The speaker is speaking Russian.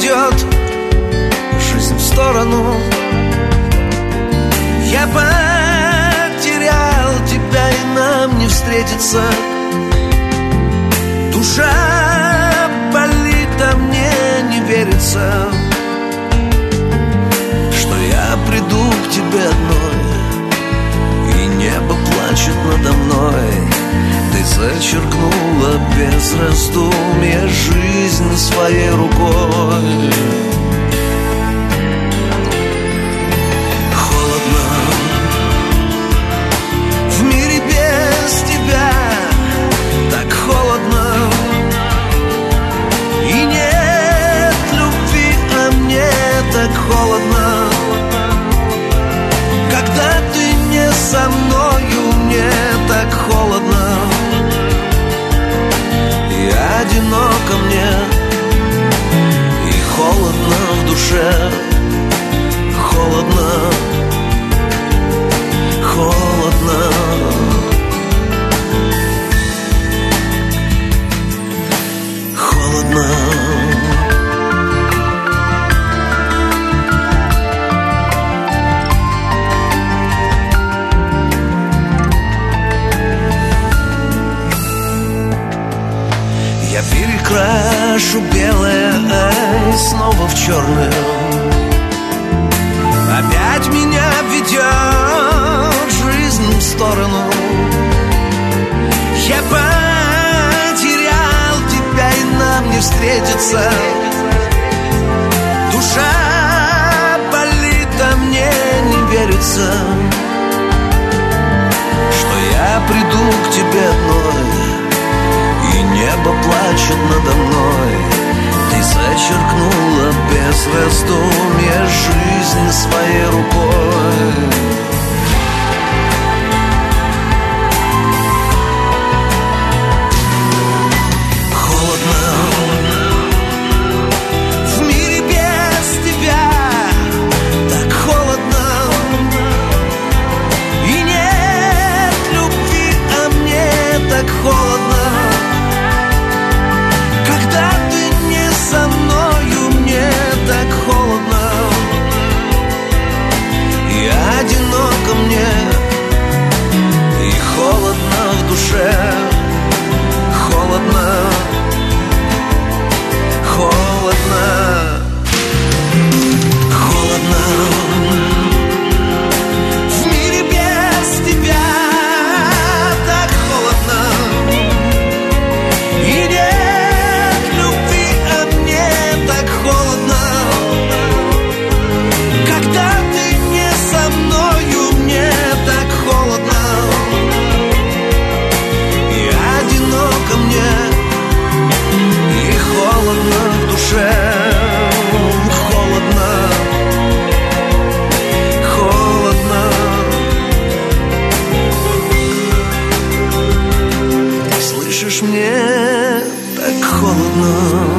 ведет жизнь в сторону. Я потерял тебя, и нам не встретиться. Душа болит, а мне не верится, что я приду к тебе одной, и небо плачет надо мной. Ты зачеркнула без раздумья жизнь своей рукой. Холодно в мире без тебя, так холодно. И нет любви, а мне так холодно. Когда ты не со мною, мне так холодно. И одиноко мне, и холодно в душе. Холодно, холодно. Холодно. Я перекрашу белое снова в черное. Опять меня ведет жизнь в сторону. Я потерял тебя, и нам не встретиться. Душа болит, а мне не верится, что я приду к тебе одной, и небо плачет надо мной. Ты зачеркнула без раздумья жизнь своей рукой. Холодно в мире без тебя, так холодно. И нет любви, а мне так холодно. Когда ты не со мною, мне так холодно. И одиноко мне, и холодно в душе. Холодно, холодно, холодно. В мире без тебя так холодно. И нет любви, а мне так холодно. Когда ты не со мною, мне так холодно. И одиноко мне, и холодно в душе. Холодно, холодно. Слышишь, мне так холодно.